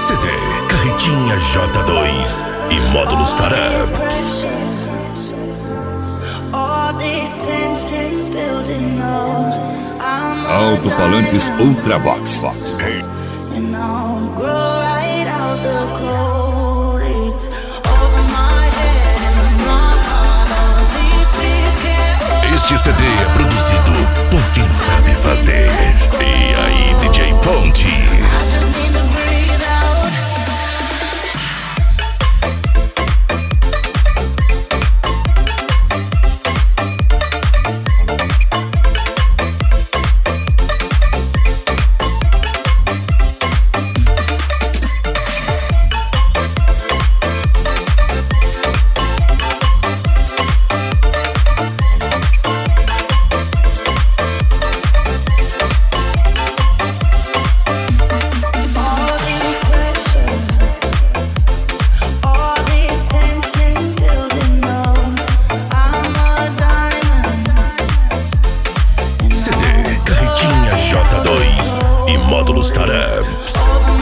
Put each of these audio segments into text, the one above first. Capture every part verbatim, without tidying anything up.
C D Carretinha J dois e módulos Taramps. Alto-falantes Ultravox. Este C D é produzido por quem sabe fazer. E aí, D J Pontes? J dois e módulos Taramps.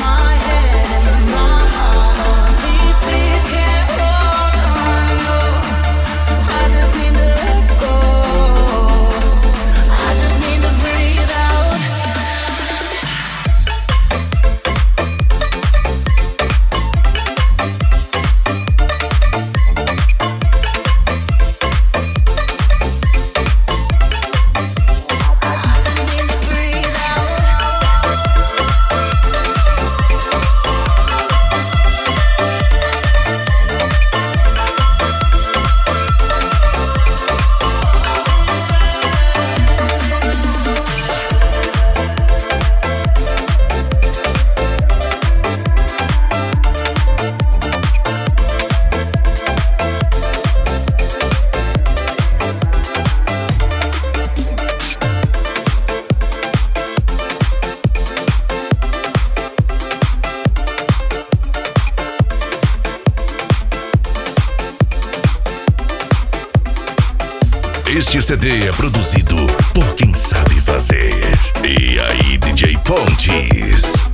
Este C D é produzido por quem sabe fazer. E aí, D J Pontes?